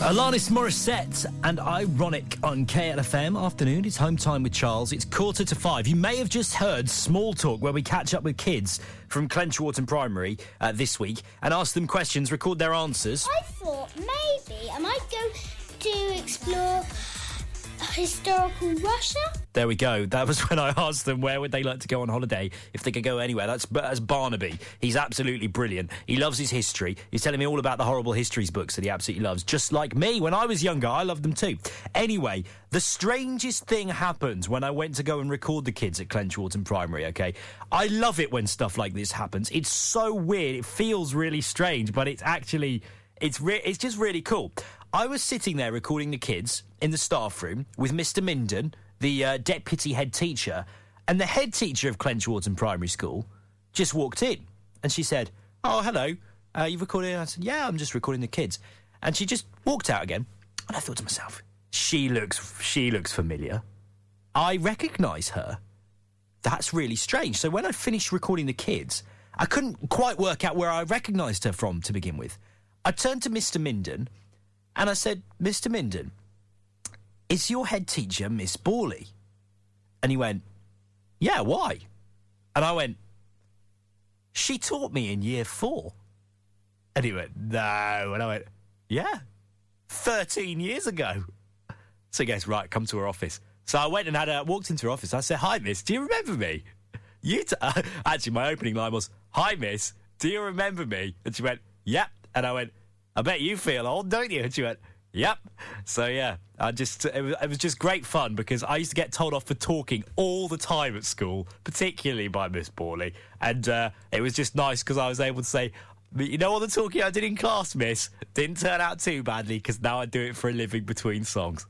Alanis Morissette and Ironic on KLFM. Afternoon, it's home time with Charles. It's 4:45. You may have just heard Small Talk, where we catch up with kids from Clenchwarton Primary this week and ask them questions, record their answers. I thought maybe I might go to explore historical Russia. There we go. That was when I asked them where would they like to go on holiday, if they could go anywhere. That's Barnaby. He's absolutely brilliant. He loves his history. He's telling me all about the horrible histories books that he absolutely loves, just like me. When I was younger, I loved them too. Anyway, the strangest thing happened when I went to go and record the kids at Clenchwarton Primary, okay? I love it when stuff like this happens. It's so weird. It feels really strange, but it's actually... It's just really cool. I was sitting there recording the kids in the staff room with Mr. Minden, the deputy head teacher, and the head teacher of Clenchwarton Primary School just walked in. And she said, "Oh, hello, you recording?" And I said, "Yeah, I'm just recording the kids." And she just walked out again. And I thought to myself, she looks familiar. I recognise her. That's really strange. So when I finished recording the kids, I couldn't quite work out where I recognised her from to begin with. I turned to Mr. Minden and I said, "Mr. Minden, is your head teacher Miss Borley?" And he went, "Yeah, why?" And I went, "She taught me in year 4. And he went, "No." And I went, "Yeah, 13 years ago." So he goes, "Right, come to her office." So I went and walked into her office. I said, "Hi, miss, do you remember me?" Actually, my opening line was, "Hi, miss, do you remember me?" And she went, "Yep." And I went, "I bet you feel old, don't you?" And she went, "Yep." So, yeah, it was just great fun because I used to get told off for talking all the time at school, particularly by Miss Borley. And it was just nice because I was able to say, "You know all the talking I did in class, miss? Didn't turn out too badly because now I do it for a living between songs."